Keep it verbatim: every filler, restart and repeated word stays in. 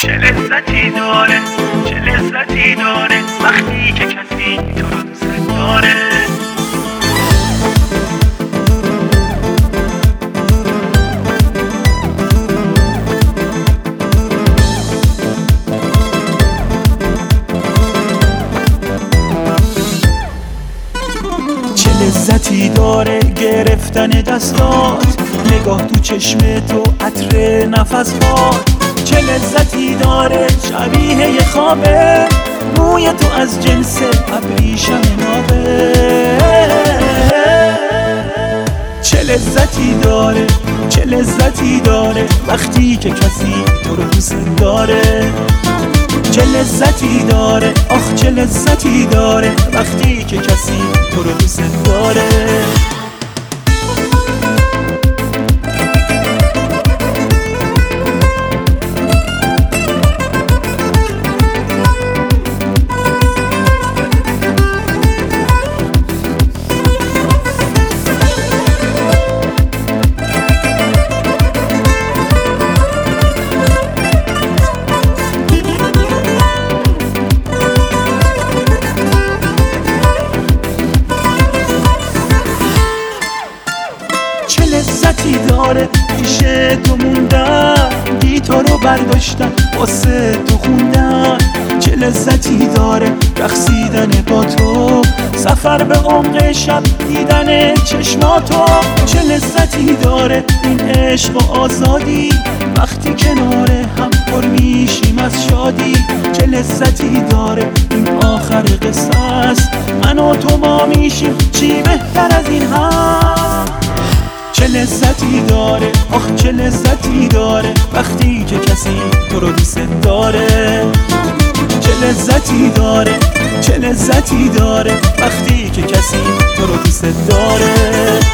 چه لذتی داره، چه لذتی داره وقتی که کسی تو رو دوست داره. چه لذتی داره گرفتن دستات، نگاه تو چشم تو، عطر نفسات. چه لذتی داره شبیه یه خوابه، موی تو از جنس ابریشم نابه. چه لذتی داره، چه لذتی داره وقتی که کسی تو رو دوست داره. چه لذتی داره، آخ چه لذتی داره وقتی که کسی تو رو دوست داره. چه لذتی داره پیش تو موندن، گیتارو برداشتن واسه تو خوندن. چه لذتی داره رقصیدن با تو، سفر به عمق شب دیدن چشماتو. چه لذتی داره این عشق و آزادی، وقتی کنار هم پر میشیم از شادی. چه لذتی داره این آخر قصه است، من و تو ما میشیم چی بهتر از این هم. چه لذتی داره، آخ چه لذتی داره وقتی که کسی تو رو دوست داره. چه لذتی داره، چه لذتی داره وقتی که کسی تو رو دوست داره.